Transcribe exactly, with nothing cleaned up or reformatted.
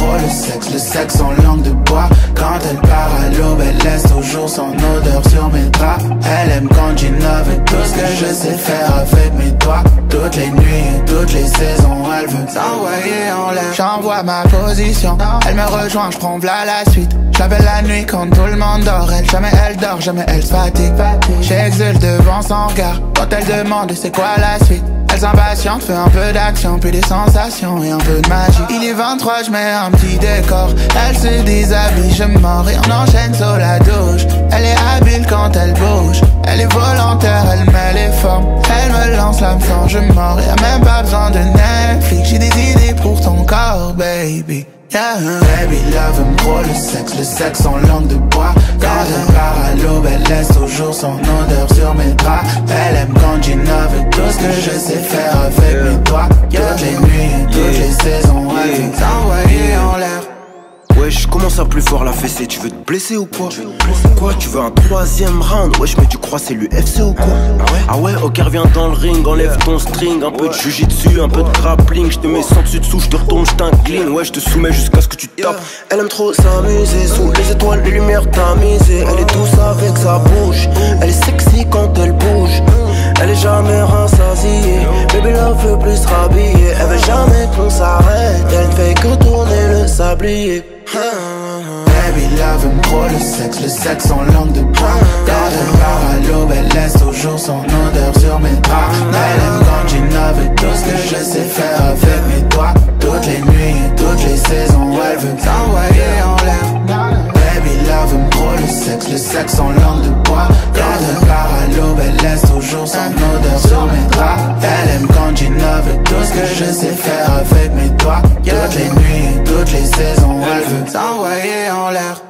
trop le sexe, le sexe en langue de bois. Quand elle part à l'aube, elle laisse toujours son odeur sur mes draps. Elle aime quand j'innove et tout ce que je sais faire avec mes doigts. Toutes les nuits et toutes les saisons, elle veut s'envoyer en l'air. J'envoie ma position, elle me rejoint, j'prends v'là la suite. J'appelle la nuit quand tout le monde dort. Elle, jamais elle dort, jamais elle se fatigue. J'exulte devant son regard quand elle demande c'est quoi la suite. Elle s'impatiente, fait un peu d'action, puis des sensations et un peu de magie. Il est vingt-trois, je mets un petit décor. Elle se déshabille, je mords et on enchaîne sur la douche. Elle est habile quand elle bouge. Elle est volontaire, elle met les formes. Elle me lance l'hameçon, je mords. Y'a même pas besoin de Netflix. J'ai des idées pour ton corps, baby. Yeah. Baby love aime trop le sexe, le sexe en langue de bois. Quand elle part à l'aube, elle laisse toujours son odeur sur mes draps. Elle aime quand j'innove et tout ce que je sais faire avec yeah. mes doigts. Toutes les nuits et toutes yeah. les saisons, elle veut s'envoyer en l'air. Wesh, commence à plus fort la fessée, tu veux te blesser ou quoi? Quoi, tu veux un troisième round? Wesh, mais tu crois c'est l'U F C ou quoi? Ah ouais? Ah ouais, ok, reviens dans le ring, enlève ton string. Un peu de jujitsu, un peu de grappling. J'te mets sans dessus dessous, j'te retourne, j't'incline. Ouais, j'te soumets jusqu'à ce que tu tapes. Elle aime trop s'amuser, sous les étoiles, les lumières tamisées. Elle est douce avec sa bouche, elle est sexy quand elle bouge. Elle est jamais rassasiée, baby love veut plus se rhabiller. Elle veut jamais qu'on s'arrête, elle ne fait que tourner le sablier. Baby love aime trop le sexe, le sexe en langue de bois. Quand elle part à l'aube, elle laisse toujours son odeur sur mes draps. Elle aime quand j'innove et tout ce que je sais faire avec mes doigts. Toutes les nuits et toutes les saisons, elle veut s'envoyer en l'air. Baby love aime trop le sexe, le sexe en langue de bois. Quand elle part à l'aube, elle laisse toujours son odeur sur mes draps. Elle aime quand j'innove et tout ce que je sais faire avec mes doigts. Toutes les nuits et toutes les saisons, elle veut s'envoyer en l'air.